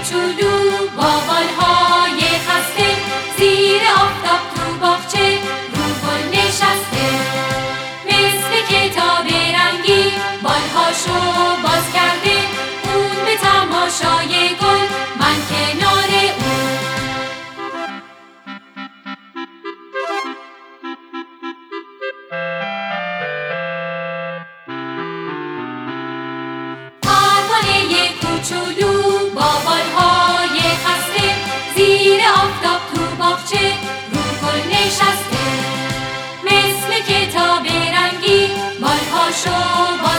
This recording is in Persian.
کوچولو با بالهای خسته، زیر آفتاب تو باغچه رو گل نشسته. مثل کتاب رنگی بالهاشو باز کرده، اون به تماشای گل، من کنار اون. پروانه کوچولو با بالهای خسته، زیر آفتاب تو باغچه رو گل نشسته. مثل کتاب رنگی بالهاشو